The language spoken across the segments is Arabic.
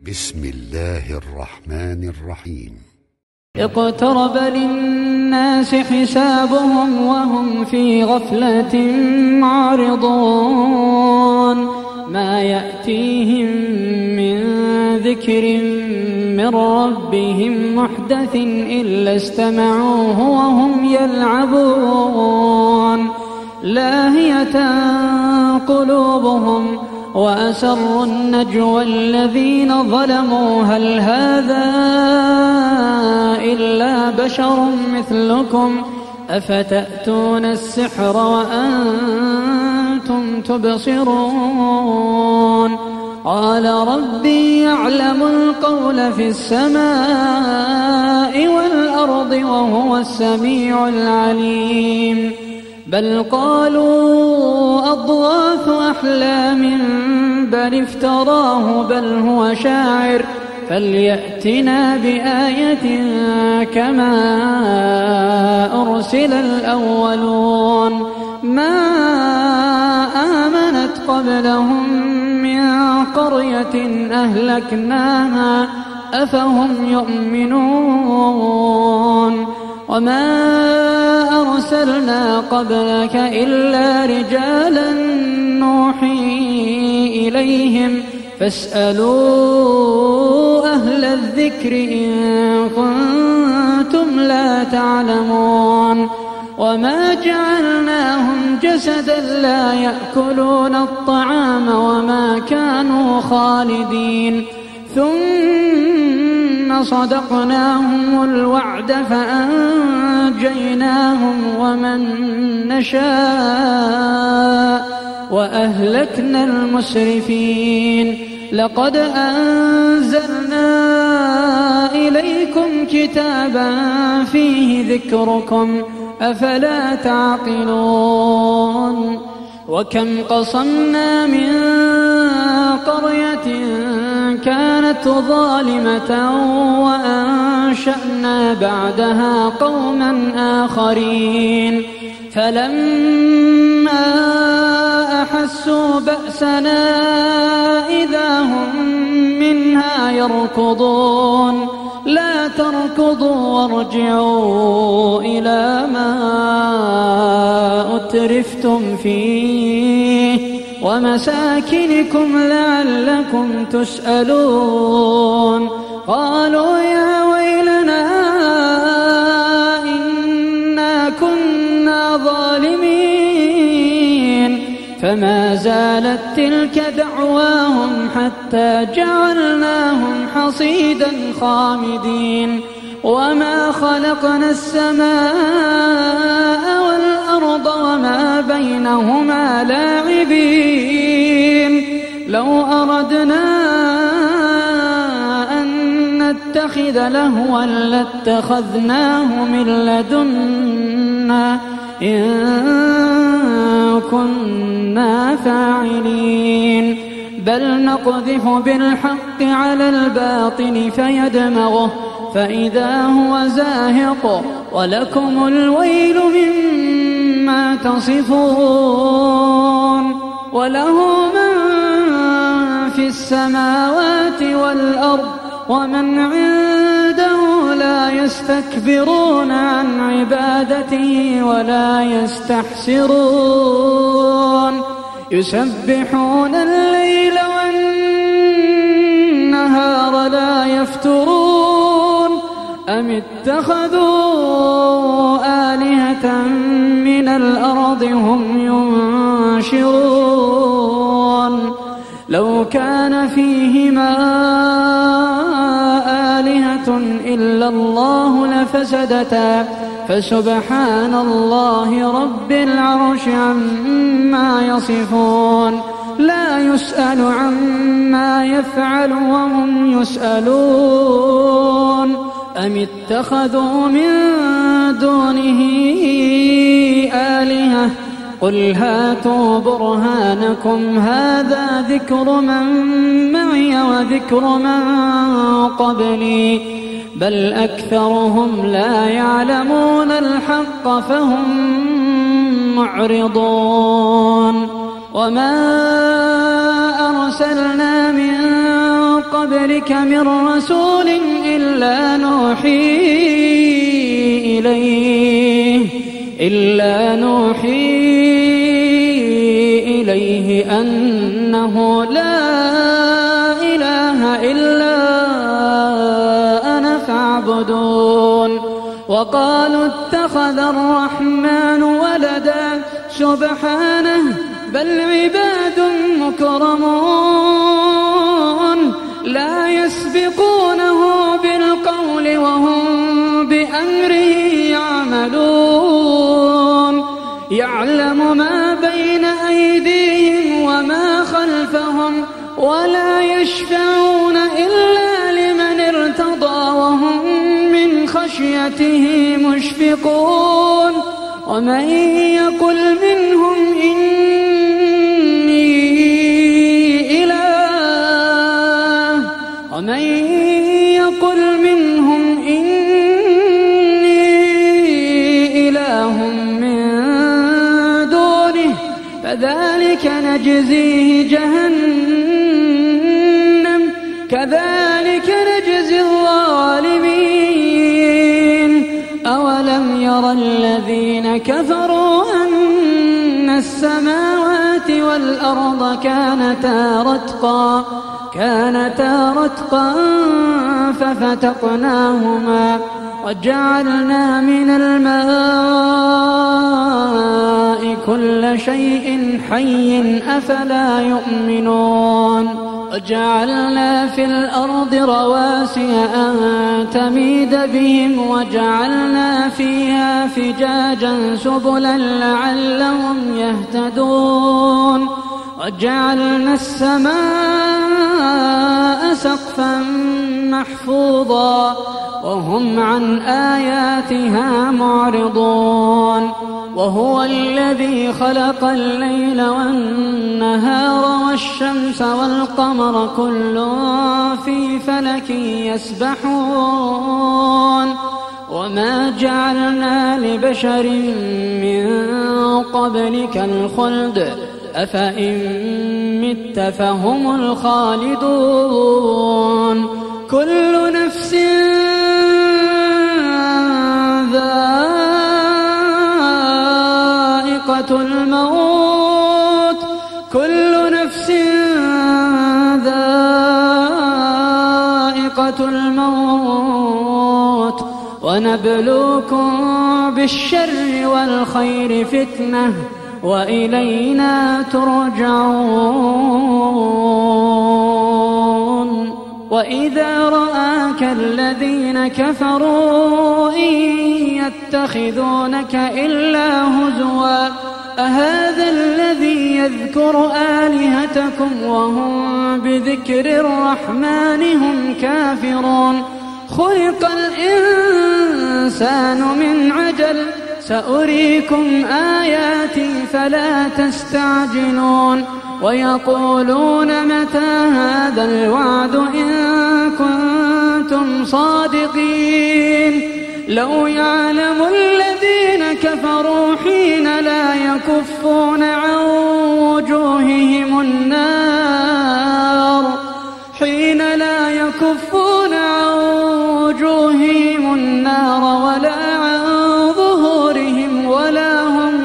بسم الله الرحمن الرحيم. اقترب للناس حسابهم وهم في غفلة معرضون ما يأتيهم من ذكر من ربهم محدث إلا استمعوه وهم يلعبون لاهية قلوبهم وأسروا النجوى الذين ظلموا هل هذا إلا بشر مثلكم أفتأتون السحر وأنتم تبصرون قال ربي يعلم القول في السماء والأرض وهو السميع العليم بل قالوا أضغاث أحلام بل افتراه بل هو شاعر فليأتنا بآية كما أرسل الأولون ما آمنت قبلهم من قرية أهلكناها أفهم يؤمنون وما أرسلنا قبلك إلا رجالا نوحي إليهم فاسألوا أهل الذكر إن كنتم لا تعلمون وما جعلناهم جسدا لا يأكلون الطعام وما كانوا خالدين ثم صدقناهم الوعد فأنجيناهم ومن نشاء وأهلكنا المسرفين لقد أنزلنا إليكم كتابا فيه ذكركم أفلا تعقلون وكم قصمنا من قرية كانت ظالمة وأنشأنا بعدها قوما آخرين فلما أحسوا بأسنا إذا هم منها يركضون لا تركضوا وارجعوا إلى ما أترفتم فيه ومساكنكم لعلكم تسألون قالوا يا ويلنا إنا كنا ظالمين فما زالت تلك دعواهم حتى جعلناهم حصيدا خامدين وما خلقنا السماء والأرض وما بينهما لاعبين لو أردنا أن نتخذ لهوا لاتخذناه من لدنا إن كنا فاعلين بل نقذف بالحق على الباطل فيدمغه فإذا هو زاهق ولكم الويل مما تصفون وله من في السماوات والأرض ومن عنده لا يستكبرون عن عبادته ولا يستحسرون يسبحون الليل والنهار لا يفترون أم اتخذوا آلهة من الأرض هم ينشرون لو كان فيهما آلهة إلا الله لفسدتا فسبحان الله رب العرش عما يصفون لا يسأل عما يفعل وهم يسألون أم اتخذوا من دونه آلهة قل هاتوا برهانكم هذا ذكر من معي وذكر من قبلي بل أكثرهم لا يعلمون الحق فهم معرضون وما أرسلنا من قبلك من رسول إلا نوحي إليه أنه لا إله إلا أنا فاعبدون. وقالوا اتخذ الرحمن ولدا سبحانه بل عباد مكرمون لا يسبقونه بالقول وهم بأمره يعملون. يعلم ما بين أيديهم وما خلفهم ولا يشفعون إلا لمن ارتضى وهم من خشيته مشفقون. ومن يقل منهم إني إله من دونه فذلك نجزيه جهنم كذلك نجزي الظالمين. أولم ير الذين كفروا أن السماوات والأرض كانتا رتقا ففتقناهما وجعلنا من الماء كل شيء حي أفلا يؤمنون. وجعلنا في الأرض رواسي أن تميد بهم وجعلنا فيها فجاجا سبلا لعلهم يهتدون. وجعلنا السماء سقفا محفوظا وهم عن آياتها معرضون. وهو الذي خلق الليل والنهار والشمس والقمر كل في فلك يسبحون. وما جعلنا لبشر من قبلك الخلد أفإن مت فهم الخالدون. كل نفس ذائقة الموت ونبلوكم بالشر والخير فتنة وإلينا ترجعون. وإذا رآك الذين كفروا إن يتخذونك إلا هزوا أهذا الذي يذكر آلهتكم وهم بذكر الرحمن هم كافرون. خلق الإنسان من عجل سأريكم آياتي فلا تستعجلون. ويقولون متى هذا الوعد إن كنتم صادقين. لو يعلم الذين كفروا حين لا يكفون عن وجوههم النار ولا عن ظهورهم ولا هم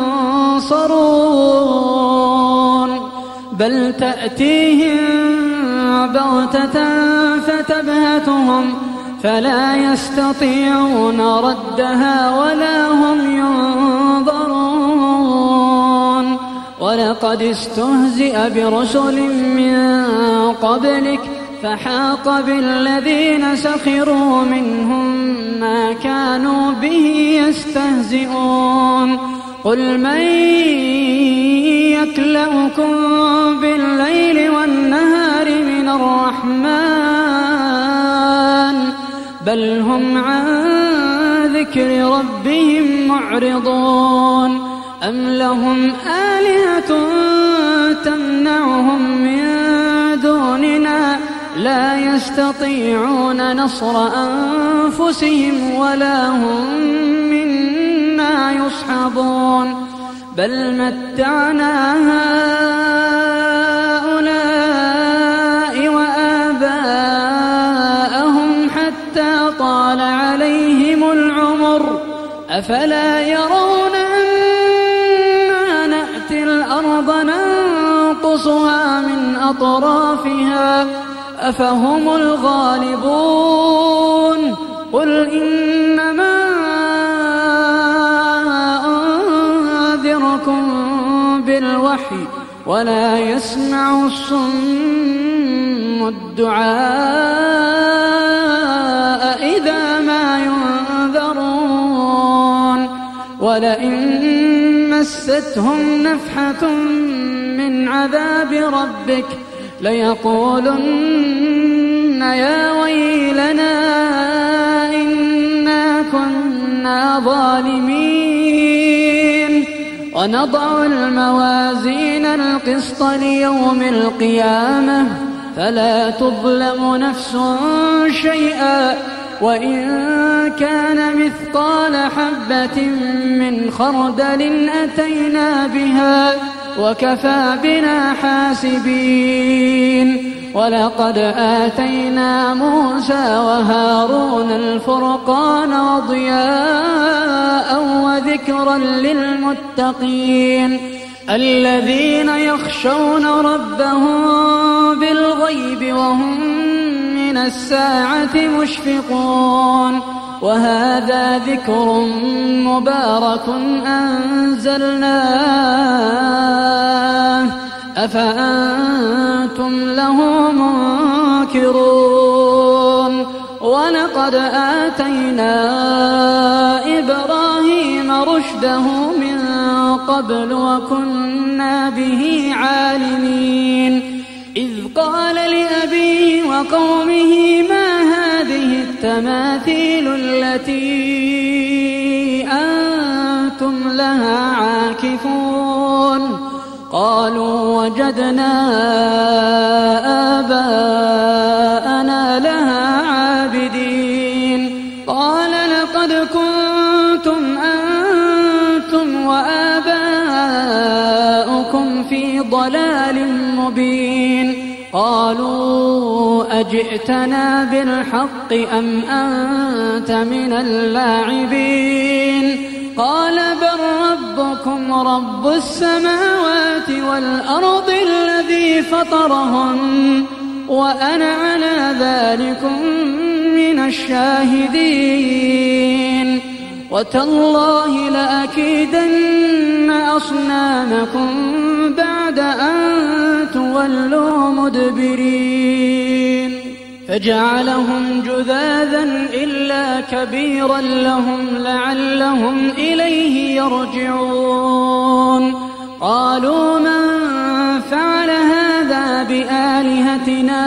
ينصرون. بل تأتيهم بغتة فتبهتهم فلا يستطيعون ردها ولا هم ينظرون. ولقد استهزئ برسل من قبلك فحاق بالذين سخروا منهم ما كانوا به يستهزئون. قل من يكلؤكم بالليل والنهار من الرحمن بل هم عن ذكر ربهم معرضون. أم لهم آلهة تمنعهم من دوننا لا يستطيعون نصر أنفسهم ولا هم منا يصحبون. بل متعنا هؤلاء وآباءهم أفلا يرون أنا نأتي الأرض ننقصها من أطرافها أفهم الغالبون قل إنما أنذركم بالوحي ولا يسمع الصم الدعاء إذا ما ينذرون ولئن مستهم نفحة من عذاب ربك ليقولن يا ويلنا إنا كنا ظالمين ونضع الموازين القسط ليوم القيامة فلا تظلم نفس شيئا وإن كان مثقال حبة من خردل أتينا بها وكفى بنا حاسبين ولقد آتينا موسى وهارون الفرقان وضياء وذكرا للمتقين الذين يخشون ربهم بالغيب وهم من الساعة مشفقون وهذا ذكر مبارك أنزلناه أفأنتم له منكرون ولقد آتينا إبراهيم رشده من قبل وكنا به عالمين إذ قال لأبيه وقومه ما هذه التماثيل التي أنتم لها عاكفون قالوا وجدنا آباءنا لها عابدين قال لقد كنتم أنتم وآباؤكم في ضلال مبين قالوا أجئتنا بالحق أم أنت من اللاعبين قال بل ربكم رب السماوات والأرض الذي فطرهن وأنا على ذلكم من الشاهدين وتالله لأكيدن أصنامكم بعد أن تولوا مدبرين فجعلهم جذاذا إلا كبيرا لهم لعلهم إليه يرجعون قالوا من فعل هذا بآلهتنا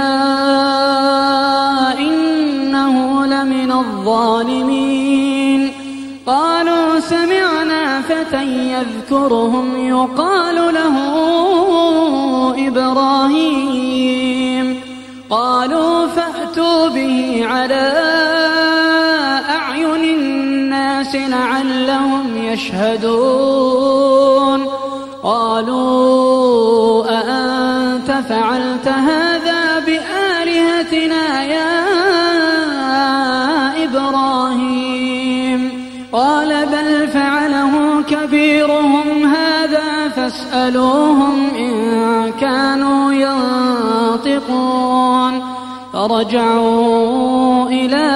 إنه لمن الظالمين قالوا سمعنا فتى يذكرهم يقال له إبراهيم قالوا فأتوا به على أعين الناس لعلهم يشهدون قالوا أأنت فعلت هذا بآلهتنا يا إبراهيم قال بل فعله كبيرهم هذا فاسألوهم إن كانوا ينطقون فرجعوا إلى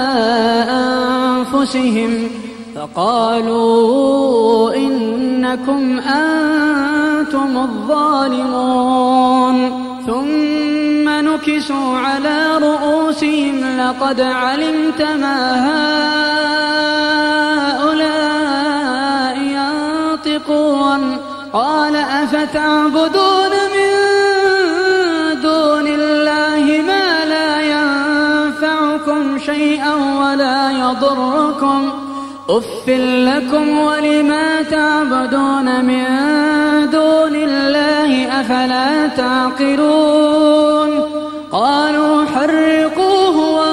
أنفسهم فقالوا إنكم أنتم الظالمون ثم نكسوا على رؤوسهم لقد علمت ما هؤلاء ينطقون قال أفتعبدون من دون الله ما لا ينفعكم شيئا ولا يضركم أف لكم ولما تعبدون من دون الله أفلا تعقلون قالوا حرقوه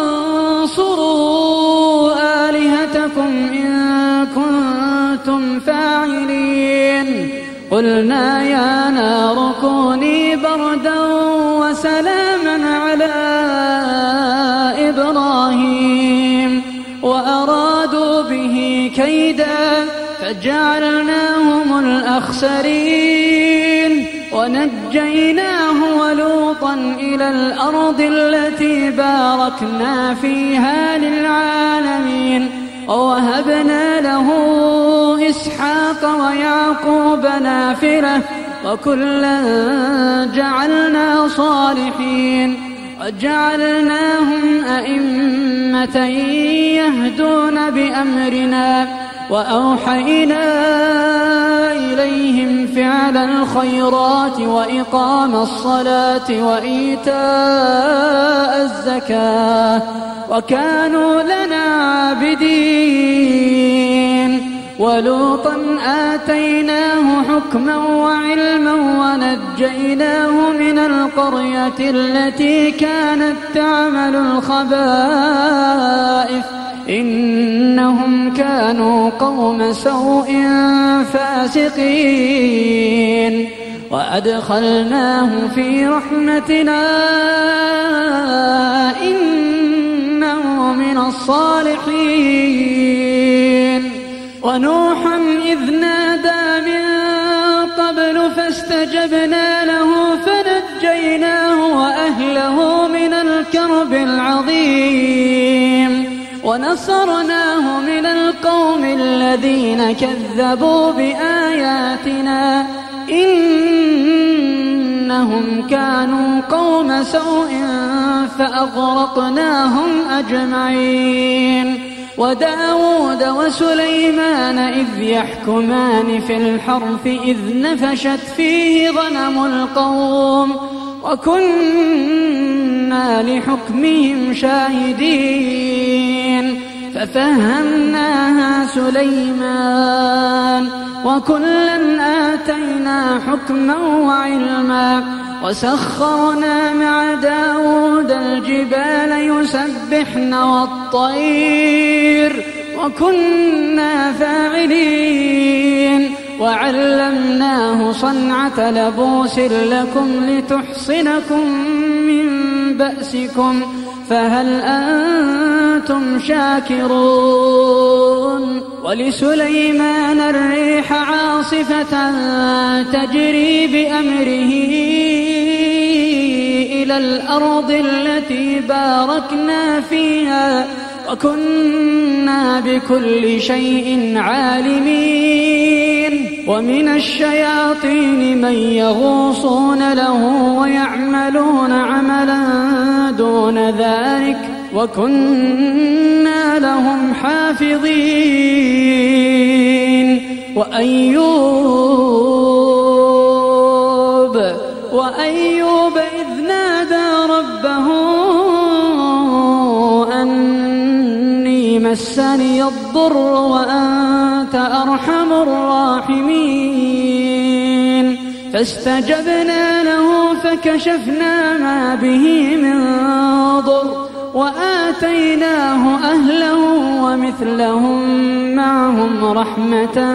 وانصروا آلهتكم إن كنتم فاعلين قلنا يا نار كوني بردا وسلاما على إبراهيم وأرادوا به كيدا فجعلناهم الأخسرين ونجيناه ولوطا إلى الأرض التي باركنا فيها للعالمين ووهبنا له إسحاق ويعقوب نافلة وكلا جعلنا صالحين وجعلناهم أئمة يهدون بأمرنا وأوحينا إليهم فعل الخيرات وإقام الصلاة وإيتاء الزكاة وكانوا لنا عابدين ولوطا آتيناه حكما وعلما ونجيناه من القرية التي كانت تعمل الخبائث إنهم كانوا قوم سوء فاسقين وأدخلناه في رحمتنا إنه من الصالحين ونوحا إذ نادى من قبل فاستجبنا له فنجيناه وأهله من الكرب العظيم ونصرناه من القوم الذين كذبوا بآياتنا إنهم كانوا قوم سوء فأغرقناهم أجمعين وداود وسليمان إذ يحكمان في الحرث إذ نفشت فيه غنم القوم وكنا لحكمهم شاهدين ففهمناها سليمان وكلا آتينا حكما وعلما وسخرنا مع داود الجبال يسبحن والطير وكنا فاعلين وعلمناه صنعة لبوس لكم لتحصنكم من بأسكم فهل أنتم شاكرون ولسليمان الريح عاصفة تجري بأمره إلى الأرض التي باركنا فيها وكنا بكل شيء عالمين ومن الشياطين من يغوصون له ويعملون عملا دون ذلك وكنا لهم حافظين وأيوب إذ نادى ربه أني مسني الضر وأنت أرحم الراحمين فاستجبنا له فكشفنا ما به من ضر وآتيناه أهله ومثلهم معهم رحمة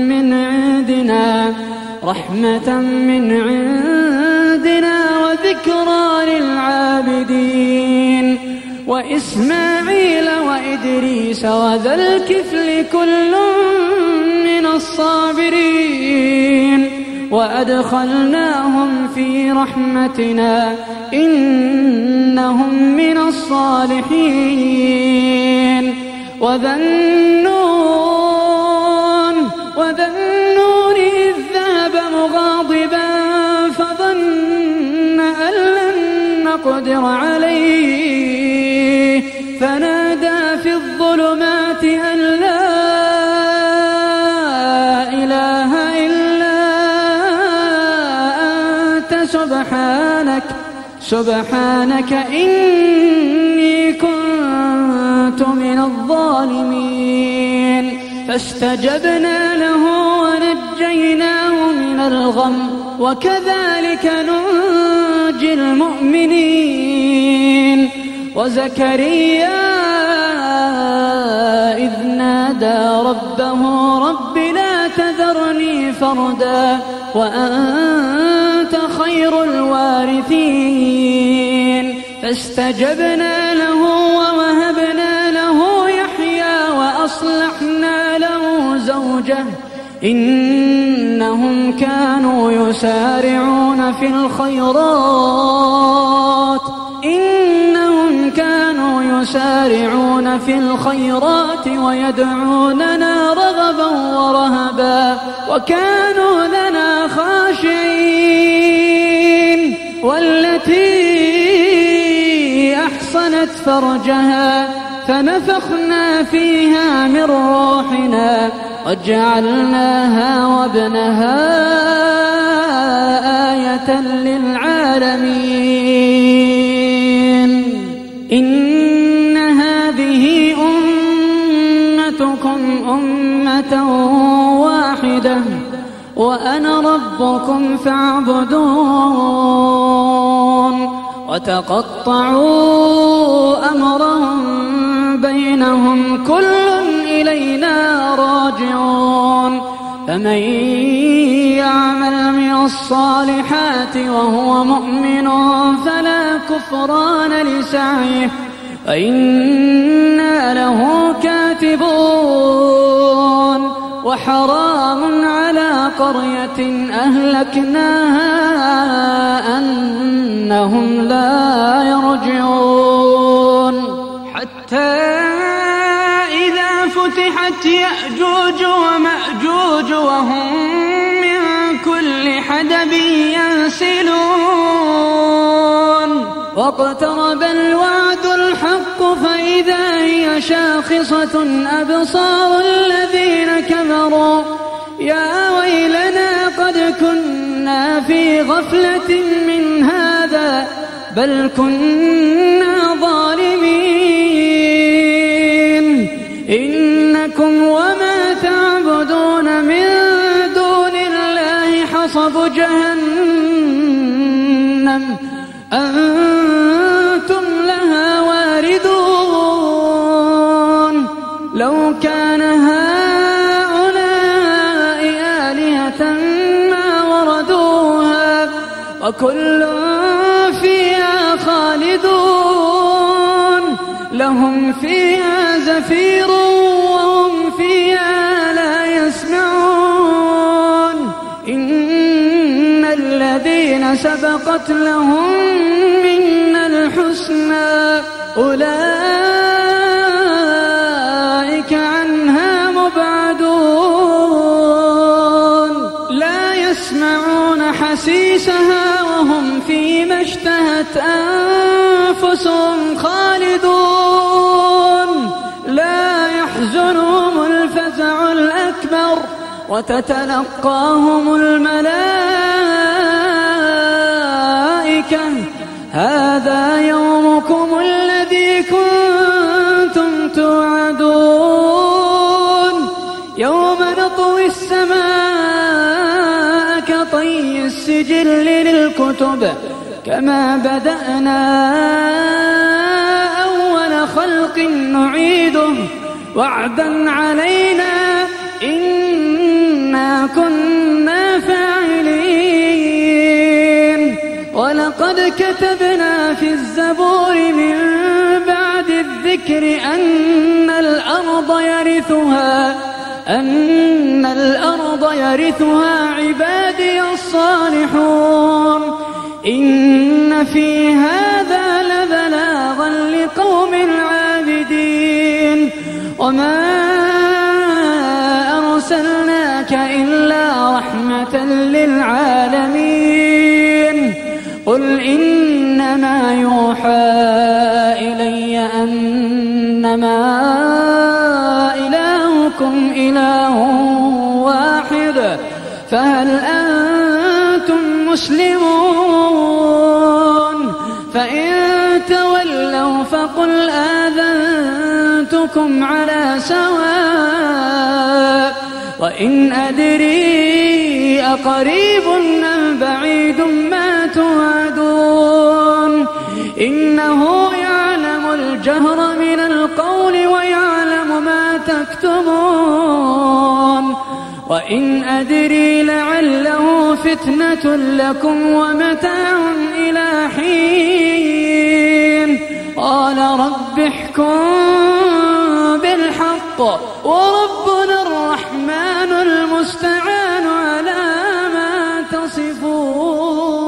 من عندنا وذكرى للعابدين وإسماعيل وإدريس وذا الكفل كل من الصابرين وأدخلناهم في رحمتنا إنهم من الصالحين وذا النون إذ ذهب مغاضبا فظن أن لن نقدر عليه فنادى في الظلمات أن لا إله إلا أنت سبحانك إني كنت من الظالمين فاستجبنا له ونجيناه من الغم وكذلك ننجي المؤمنين وزكريا إذ نادى ربه رب لا تذرني فردا وأنت خير الوارثين فاستجبنا له ووهبنا له يحيى وأصلحنا له زوجه إنهم كانوا يسارعون في الخيرات ويدعوننا رغبا ورهبا وكانوا لنا خاشعين. والتي أحصنت فرجها فنفخنا فيها من روحنا وجعلناها وابنها آية للعالمين. إن هذه أمتكم أمة واحدة وأنا ربكم فاعبدون. وتقطعوا أمرهم بينهم كل إلينا راجعون. فمن يعمل من الصالحات وهو مؤمن فلا كفران لسعيه وإنا له كاتبون. وحرام على قرية أهلكناها أنهم لا يرجعون. حتى إذا فتحت يأجوج ومأجوج وهم من كل حدب ينسلون. واقترب الوعد الحق فإذا هي شاخصة أبصار الذين كفروا يا ويلنا قد كنا في غفلة من هذا بل كنا ظالمين. إنكم وما تعبدون من دون الله حصب جهنم أنتم لها واردون. لو كان هؤلاء آلهة ما وردوها وكل فيها خالدون. لهم فيها زفير وهم فيها لا يسمعون. إن الذين سبقت لهم منا الحسنى أولئك عنها مبعدون. لا يسمعون حسيسها وهم فيما اشتهت أنفسهم خالدون. لا يحزنهم الفزع الأكبر وتتلقاهم الملائكة هذا يومكم الذي كنتم توعدون. يوم نطوي السماء كطي السجل للكتب كما بدأنا أول خلق نعيده وعدا علينا إنا كنا فاعلين. ولقد كتبنا في الزبور من بعد الذكر أن الأرض يرثها عبادي الصالحون. إن في هذا لبلاغا لقوم عابدين. وما أرسلناك إلا رحمة للعالمين. قل إنما يوحى إلي أنما إلهكم إله واحد فهل أنتم مسلمون؟ فإن تولوا فقل آذنتكم على سواء. وإن أدري أقريب أم بعيد ما توعدون. إنه يعلم الجهر من القول ويعلم ما تكتمون. وإن أدري لعله فتنة لكم ومتاع إلى حين. قال رب احكم بالحق وربنا الرحمن ينظرون